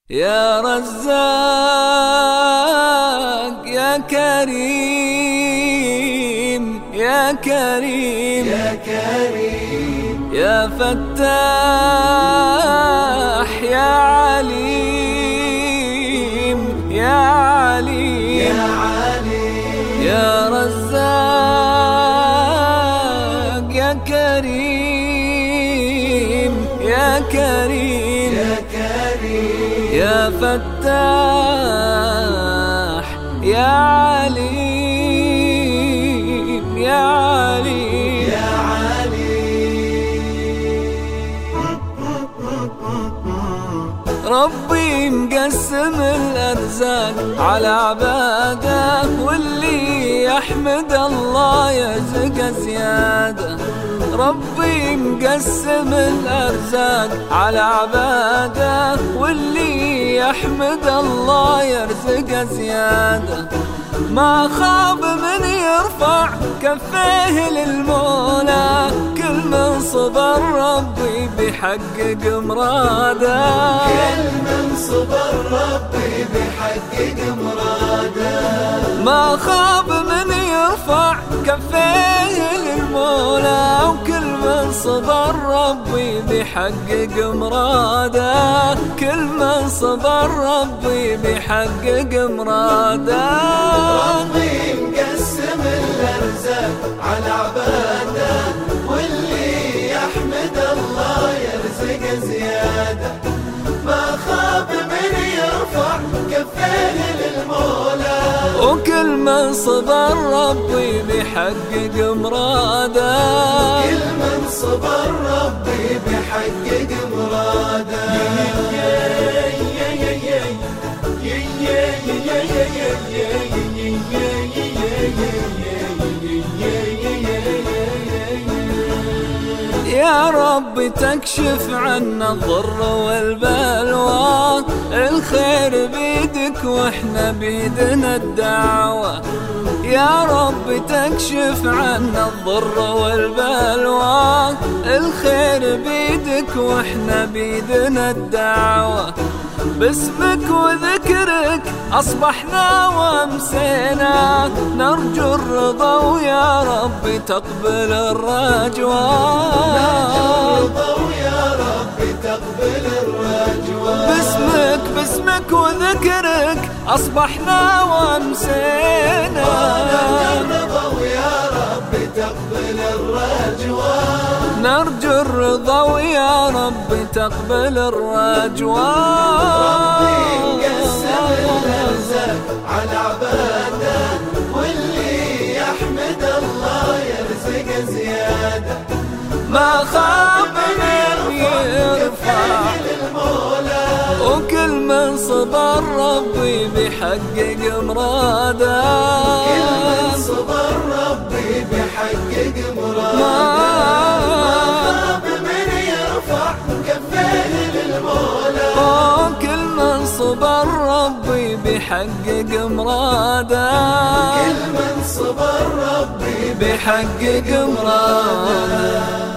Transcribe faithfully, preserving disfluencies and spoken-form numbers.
يا رزاق يا كريم يا كريم يا كريم يا فتاح يا عليم يا عليم يا عليم يا رزاق يا كريم يا كريم يا كريم يا فتاح يا عليم يا عليم يا عليم ربي مقسم الأرزاق على عباده، واللي يحمد الله يرزق زيادة. ربي مقسم الأرزاق على عباده، واللي يحمد الله يرزق زيادة. ما خاب من يرفع كفيه للمولى، كل من صبر ربي بيحقق مراده. كل من صبر ربي بيحقق مراده. ما خاب من يرفع كفيه للمولى، وكل من صبر ربي بيحقق مراده. كل من صبر ربي بيحقق مراده. ربي مقسم الأرزاق على عباده، واللي يحمد الله يرزق زيادة. ما خاب من يرفع كفيه للمولى، وكل من صبر ربي بيحقق مراده. كل من صبر ربي بيحقق مراده. يا رب تكشف عنا الضر والبلوى، الخير بيدك واحنا بيدنا الدعوة. يا رب تكشف عنا الضر والبلوى، الخير بيدك واحنا بيدنا الدعوة. باسمك وذكرك أصبحنا وامسينا، نرجو الرضا ويا رب تقبل الرجوى. باسمك باسمك وذكرك أصبحنا وامسينا، نرجو الرضا ويا رب تقبل الرجوى. ربي مقسم الأرزاق على عباده، واللي يحمد الله يرزق زيادة. ما خاب من يرفع للمولى، وكل من صبر ربي بيحقق مراده. كل من صبر ربي بيحقق مراده. ما خاب من يرفع كفيه للمولى، وكل من صبر ربي بيحقق مراده. كل من صبر ربي بيحقق مراده.